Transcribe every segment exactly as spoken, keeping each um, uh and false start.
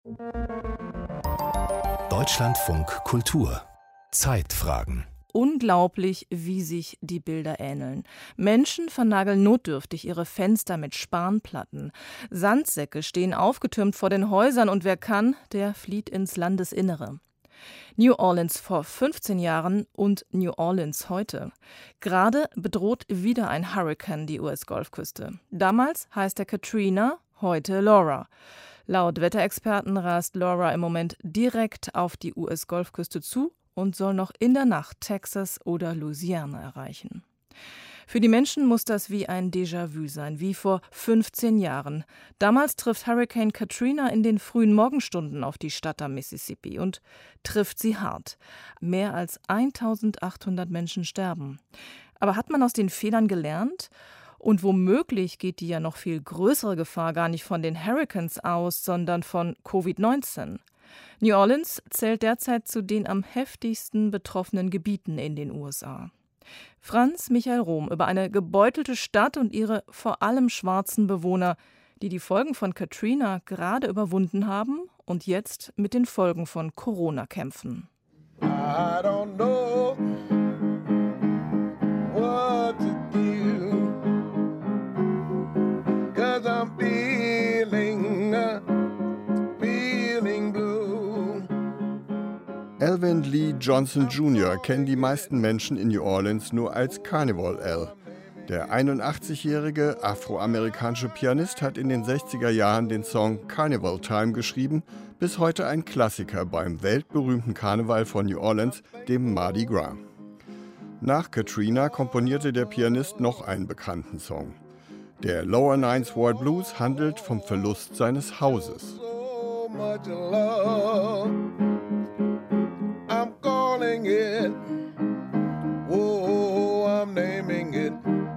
Deutschlandfunk Kultur Zeitfragen. Unglaublich, wie sich die Bilder ähneln. Menschen vernageln notdürftig ihre Fenster mit Spanplatten. Sandsäcke stehen aufgetürmt vor den Häusern und wer kann, der flieht ins Landesinnere. New Orleans vor fünfzehn Jahren und New Orleans heute. Gerade bedroht wieder ein Hurrikan die U S-Golfküste. Damals heißt er Katrina, heute Laura. Laut Wetterexperten rast Laura im Moment direkt auf die U S-Golfküste zu und soll noch in der Nacht Texas oder Louisiana erreichen. Für die Menschen muss das wie ein Déjà-vu sein, wie vor fünfzehn Jahren. Damals trifft Hurricane Katrina in den frühen Morgenstunden auf die Stadt am Mississippi und trifft sie hart. Mehr als eintausendachthundert Menschen sterben. Aber hat man aus den Fehlern gelernt? Und womöglich geht die ja noch viel größere Gefahr gar nicht von den Hurrikans aus, sondern von Covid neunzehn. New Orleans zählt derzeit zu den am heftigsten betroffenen Gebieten in den U S A. Franz Michael Rohm über eine gebeutelte Stadt und ihre vor allem schwarzen Bewohner, die die Folgen von Katrina gerade überwunden haben und jetzt mit den Folgen von Corona kämpfen. I don't know what to do, 'cause I'm feeling, uh, feeling blue. Alvin Lee Johnson Junior kennen die meisten Menschen in New Orleans nur als Carnival Al. Der einundachtzigjährige afroamerikanische Pianist hat in den sechziger Jahren den Song Carnival Time geschrieben, bis heute ein Klassiker beim weltberühmten Karneval von New Orleans, dem Mardi Gras. Nach Katrina komponierte der Pianist noch einen bekannten Song. Der Lower Ninth Ward Blues handelt vom Verlust seines Hauses. So much love, I'm calling it, oh, I'm naming it,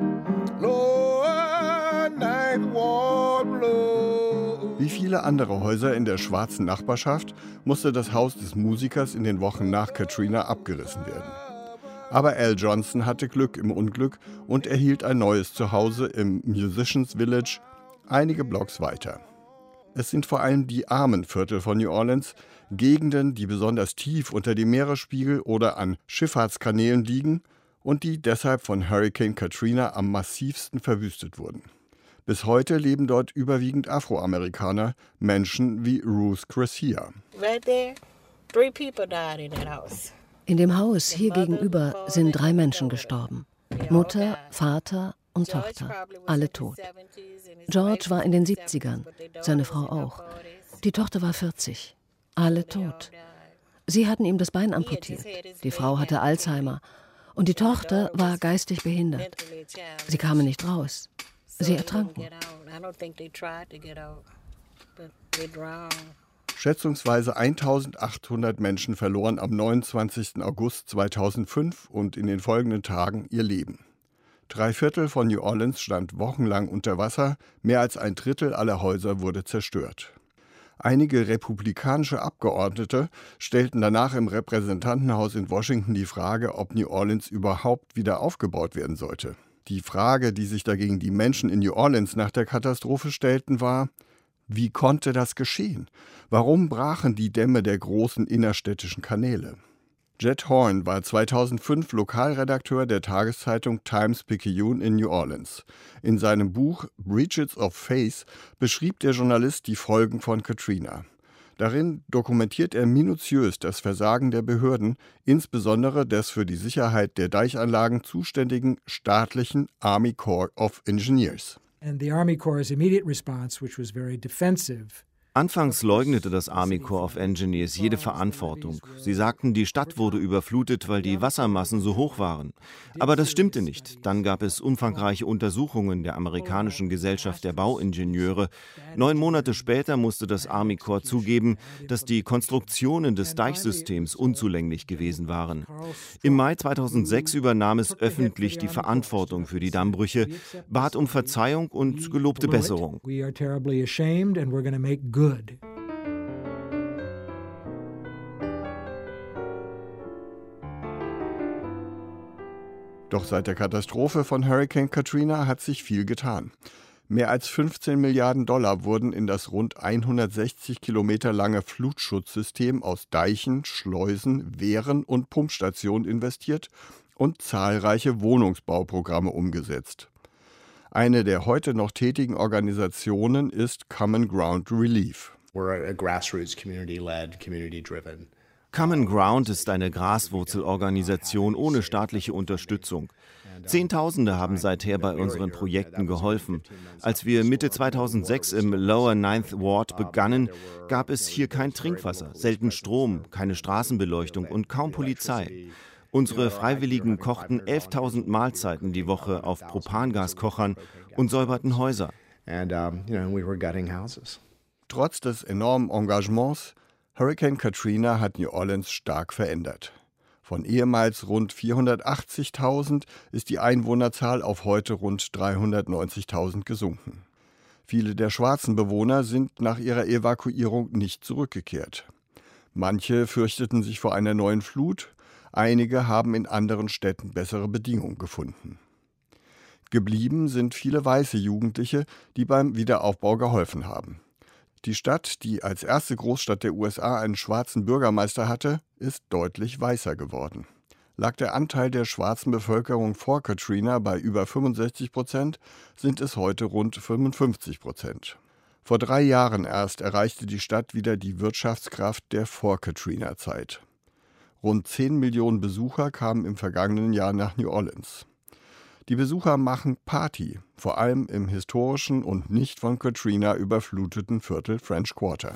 Lower Ninth Ward Blues. Wie viele andere Häuser in der schwarzen Nachbarschaft musste das Haus des Musikers in den Wochen nach Katrina abgerissen werden. Aber Al Johnson hatte Glück im Unglück und erhielt ein neues Zuhause im Musicians Village, einige Blocks weiter. Es sind vor allem die armen Viertel von New Orleans, Gegenden, die besonders tief unter dem Meeresspiegel oder an Schifffahrtskanälen liegen und die deshalb von Hurricane Katrina am massivsten verwüstet wurden. Bis heute leben dort überwiegend Afroamerikaner, Menschen wie Ruth Cressier. Right there, three people died in that house. In dem Haus hier gegenüber sind drei Menschen gestorben. Mutter, Vater und Tochter, alle tot. George war in den siebzigern, seine Frau auch. Die Tochter war vierzig, alle tot. Sie hatten ihm das Bein amputiert. Die Frau hatte Alzheimer und die Tochter war geistig behindert. Sie kamen nicht raus. Sie ertranken. Schätzungsweise eintausendachthundert Menschen verloren am neunundzwanzigsten August zweitausendfünf und in den folgenden Tagen ihr Leben. Drei Viertel von New Orleans stand wochenlang unter Wasser, mehr als ein Drittel aller Häuser wurde zerstört. Einige republikanische Abgeordnete stellten danach im Repräsentantenhaus in Washington die Frage, ob New Orleans überhaupt wieder aufgebaut werden sollte. Die Frage, die sich dagegen die Menschen in New Orleans nach der Katastrophe stellten, war: Wie konnte das geschehen? Warum brachen die Dämme der großen innerstädtischen Kanäle? Jet Horn war zweitausendfünf Lokalredakteur der Tageszeitung Times-Picayune in New Orleans. In seinem Buch Breaches of Faith beschrieb der Journalist die Folgen von Katrina. Darin dokumentiert er minutiös das Versagen der Behörden, insbesondere des für die Sicherheit der Deichanlagen zuständigen staatlichen Army Corps of Engineers. And the Army Corps' immediate response, which was very defensive. Anfangs leugnete das Army Corps of Engineers jede Verantwortung. Sie sagten, die Stadt wurde überflutet, weil die Wassermassen so hoch waren. Aber das stimmte nicht. Dann gab es umfangreiche Untersuchungen der amerikanischen Gesellschaft der Bauingenieure. Neun Monate später musste das Army Corps zugeben, dass die Konstruktionen des Deichsystems unzulänglich gewesen waren. Im Mai zweitausendsechs übernahm es öffentlich die Verantwortung für die Dammbrüche, bat um Verzeihung und gelobte Besserung. We are terribly ashamed and we're going to make good. Doch seit der Katastrophe von Hurricane Katrina hat sich viel getan. Mehr als fünfzehn Milliarden Dollar wurden in das rund hundertsechzig Kilometer lange Flutschutzsystem aus Deichen, Schleusen, Wehren und Pumpstationen investiert und zahlreiche Wohnungsbauprogramme umgesetzt. Eine der heute noch tätigen Organisationen ist Common Ground Relief. We're a grassroots, community-led, community-driven. Common Ground ist eine Graswurzelorganisation ohne staatliche Unterstützung. Zehntausende haben seither bei unseren Projekten geholfen. Als wir Mitte zweitausendsechs im Lower Ninth Ward begannen, gab es hier kein Trinkwasser, selten Strom, keine Straßenbeleuchtung und kaum Polizei. Unsere Freiwilligen kochten elftausend Mahlzeiten die Woche auf Propangaskochern und säuberten Häuser. Trotz des enormen Engagements, Hurricane Katrina hat New Orleans stark verändert. Von ehemals rund vierhundertachtzigtausend ist die Einwohnerzahl auf heute rund dreihundertneunzigtausend gesunken. Viele der schwarzen Bewohner sind nach ihrer Evakuierung nicht zurückgekehrt. Manche fürchteten sich vor einer neuen Flut, einige haben in anderen Städten bessere Bedingungen gefunden. Geblieben sind viele weiße Jugendliche, die beim Wiederaufbau geholfen haben. Die Stadt, die als erste Großstadt der U S A einen schwarzen Bürgermeister hatte, ist deutlich weißer geworden. Lag der Anteil der schwarzen Bevölkerung vor Katrina bei über fünfundsechzig Prozent, sind es heute rund fünfundfünfzig Prozent. Vor drei Jahren erst erreichte die Stadt wieder die Wirtschaftskraft der Vor-Katrina-Zeit. Rund zehn Millionen Besucher kamen im vergangenen Jahr nach New Orleans. Die Besucher machen Party, vor allem im historischen und nicht von Katrina überfluteten Viertel French Quarter.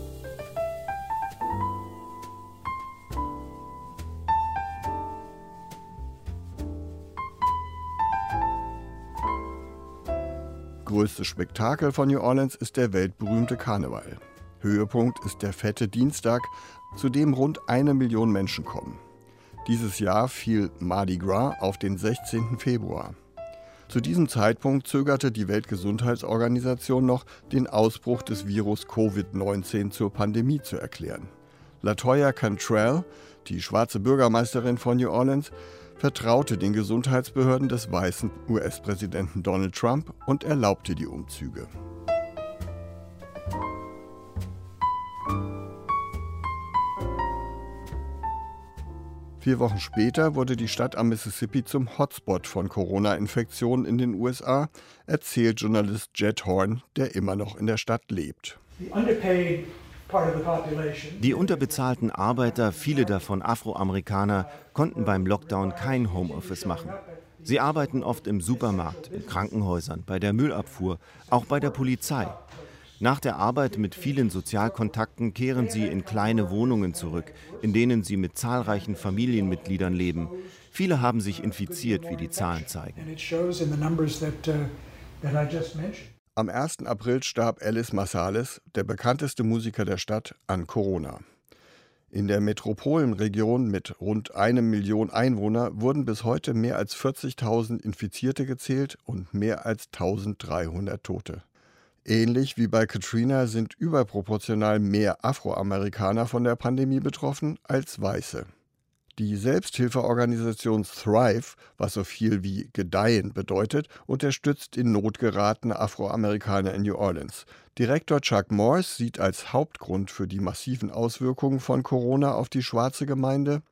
Größtes Spektakel von New Orleans ist der weltberühmte Karneval. Höhepunkt ist der Fette Dienstag, zu dem rund eine Million Menschen kommen. Dieses Jahr fiel Mardi Gras auf den sechzehnten Februar. Zu diesem Zeitpunkt zögerte die Weltgesundheitsorganisation noch, den Ausbruch des Virus Covid neunzehn zur Pandemie zu erklären. LaToya Cantrell, die schwarze Bürgermeisterin von New Orleans, vertraute den Gesundheitsbehörden des weißen U S-Präsidenten Donald Trump und erlaubte die Umzüge. Vier Wochen später wurde die Stadt am Mississippi zum Hotspot von Corona-Infektionen in den U S A, erzählt Journalist Jed Horn, der immer noch in der Stadt lebt. Die unterbezahlten Arbeiter, viele davon Afroamerikaner, konnten beim Lockdown kein Homeoffice machen. Sie arbeiten oft im Supermarkt, in Krankenhäusern, bei der Müllabfuhr, auch bei der Polizei. Nach der Arbeit mit vielen Sozialkontakten kehren sie in kleine Wohnungen zurück, in denen sie mit zahlreichen Familienmitgliedern leben. Viele haben sich infiziert, wie die Zahlen zeigen. Am ersten April starb Ellis Marsalis, der bekannteste Musiker der Stadt, an Corona. In der Metropolenregion mit rund eine Million Einwohner wurden bis heute mehr als vierzigtausend Infizierte gezählt und mehr als eintausenddreihundert Tote. Ähnlich wie bei Katrina sind überproportional mehr Afroamerikaner von der Pandemie betroffen als Weiße. Die Selbsthilfeorganisation Thrive, was so viel wie gedeihen bedeutet, unterstützt in Not geratene Afroamerikaner in New Orleans. Direktor Chuck Morse sieht als Hauptgrund für die massiven Auswirkungen von Corona auf die schwarze Gemeinde: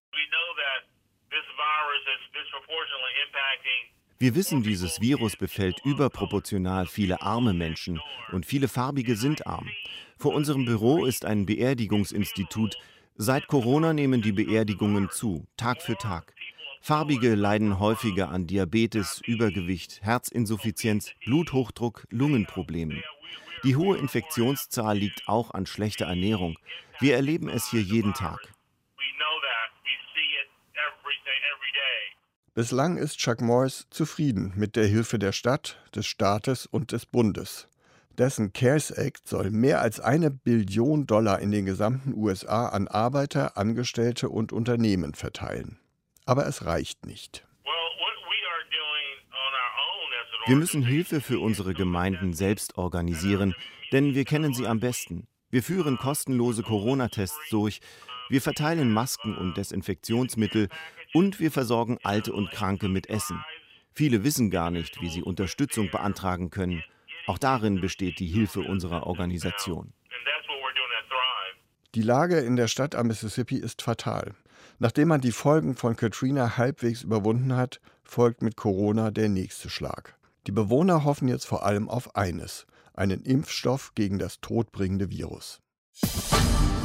Wir wissen, dieses Virus befällt überproportional viele arme Menschen und viele Farbige sind arm. Vor unserem Büro ist ein Beerdigungsinstitut. Seit Corona nehmen die Beerdigungen zu, Tag für Tag. Farbige leiden häufiger an Diabetes, Übergewicht, Herzinsuffizienz, Bluthochdruck, Lungenproblemen. Die hohe Infektionszahl liegt auch an schlechter Ernährung. Wir erleben es hier jeden Tag. Bislang ist Chuck Morse zufrieden mit der Hilfe der Stadt, des Staates und des Bundes. Dessen CARES Act soll mehr als eine Billion Dollar in den gesamten U S A an Arbeiter, Angestellte und Unternehmen verteilen. Aber es reicht nicht. Wir müssen Hilfe für unsere Gemeinden selbst organisieren, denn wir kennen sie am besten. Wir führen kostenlose Corona-Tests durch, wir verteilen Masken und Desinfektionsmittel und wir versorgen Alte und Kranke mit Essen. Viele wissen gar nicht, wie sie Unterstützung beantragen können. Auch darin besteht die Hilfe unserer Organisation. Die Lage in der Stadt am Mississippi ist fatal. Nachdem man die Folgen von Katrina halbwegs überwunden hat, folgt mit Corona der nächste Schlag. Die Bewohner hoffen jetzt vor allem auf eines: einen Impfstoff gegen das todbringende Virus.